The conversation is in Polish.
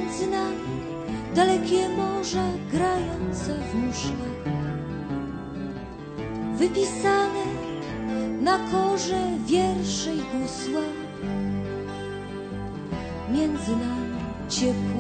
między nami dalekie morza grające w muszle, wypisane na korze wiersze i gusła. Między nami ciepłe